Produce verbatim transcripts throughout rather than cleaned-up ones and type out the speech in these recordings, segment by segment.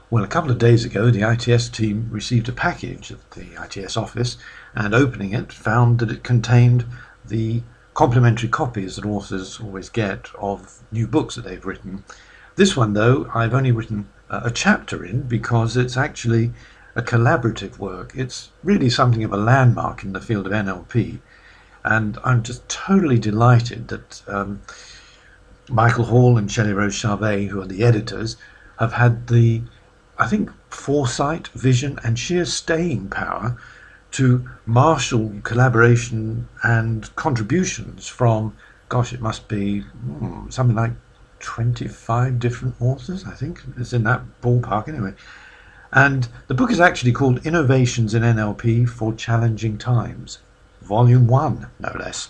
Well, a couple of days ago, the I T S team received a package at the I T S office, and opening it, found that it contained the complimentary copies that authors always get of new books that they've written. This one, though, I've only written a chapter in because it's actually a collaborative work. It's really something of a landmark in the field of N L P, and I'm just totally delighted that um, Michael Hall and Shelley Rose Charvet, who are the editors, have had the, I think, foresight, vision, and sheer staying power to marshal collaboration and contributions from, gosh, it must be hmm, something like twenty-five different authors, I think. It's in that ballpark anyway. And the book is actually called Innovations in N L P for Challenging Times, Volume one, no less.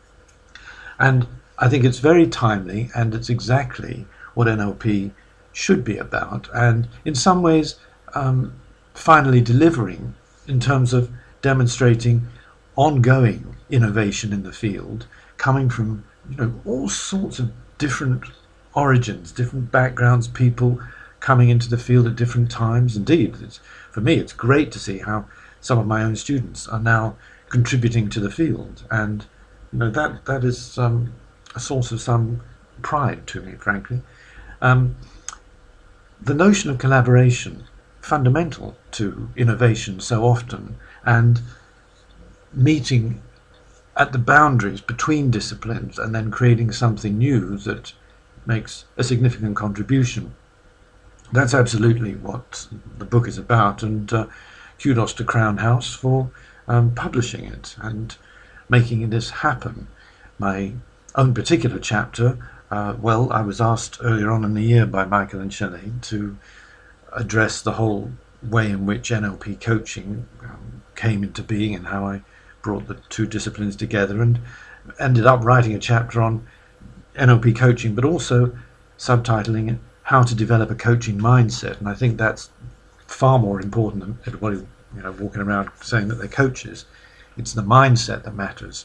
And I think it's very timely, and it's exactly what N L P should be about, and in some ways um, finally delivering in terms of demonstrating ongoing innovation in the field, coming from you know all sorts of different origins, different backgrounds, people coming into the field at different times. Indeed, it's, for me, it's great to see how some of my own students are now contributing to the field, and you know that that is um, a source of some pride to me, frankly. Um, the notion of collaboration, fundamental to innovation so often, and meeting at the boundaries between disciplines and then creating something new that makes a significant contribution. That's absolutely what the book is about, and uh, kudos to Crown House for um, publishing it and making this happen. My own particular chapter, uh, well, I was asked earlier on in the year by Michael and Shelley to address the whole way in which N L P coaching um, came into being and how I brought the two disciplines together, and ended up writing a chapter on N L P coaching, but also subtitling it How to Develop a Coaching Mindset. And I think that's far more important than everybody you know walking around saying that they're coaches. It's the mindset that matters.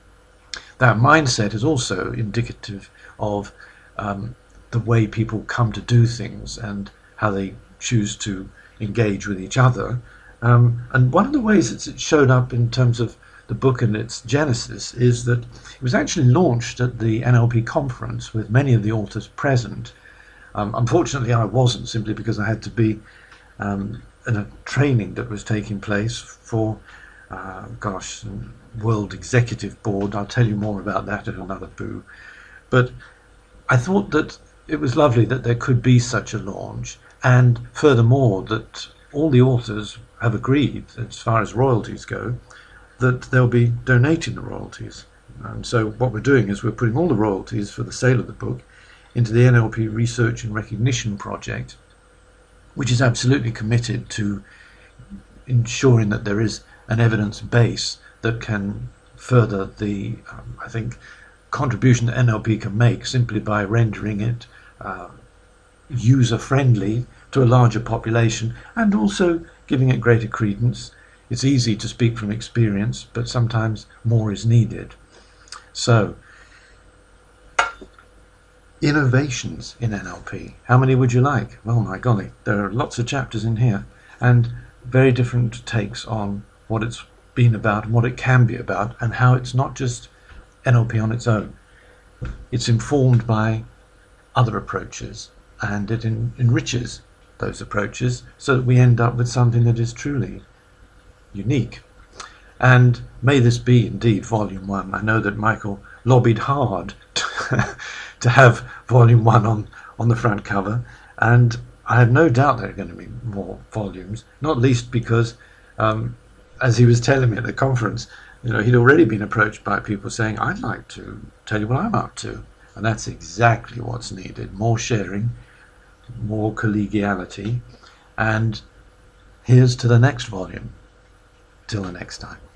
That mindset is also indicative of um, the way people come to do things and how they choose to engage with each other. Um, and one of the ways that it showed up in terms of the book and its genesis is that it was actually launched at the N L P conference with many of the authors present. Um, unfortunately, I wasn't, simply because I had to be um, in a training that was taking place for, uh, gosh, World Executive Board. I'll tell you more about that at another boo. But I thought that it was lovely that there could be such a launch, and furthermore that all the authors have agreed, as far as royalties go, that they'll be donating the royalties. And so what we're doing is we're putting all the royalties for the sale of the book into the N L P Research and Recognition Project, which is absolutely committed to ensuring that there is an evidence base that can further the, um, I think, contribution that N L P can make simply by rendering it uh, user-friendly to a larger population, and also giving it greater credence. It's easy to speak from experience, but sometimes more is needed. So, innovations in N L P. How many would you like? Well, my golly, there are lots of chapters in here, and very different takes on what it's been about and what it can be about, and how it's not just N L P on its own. It's informed by other approaches, and it en- enriches those approaches so that we end up with something that is truly unique. And may this be indeed volume one. I know that Michael lobbied hard to, to have volume one on, on the front cover, and I have no doubt there are going to be more volumes, not least because um, as he was telling me at the conference, you know, he'd already been approached by people saying, I'd like to tell you what I'm up to. And that's exactly what's needed. More sharing, more collegiality, and here's to the next volume. Till the next time.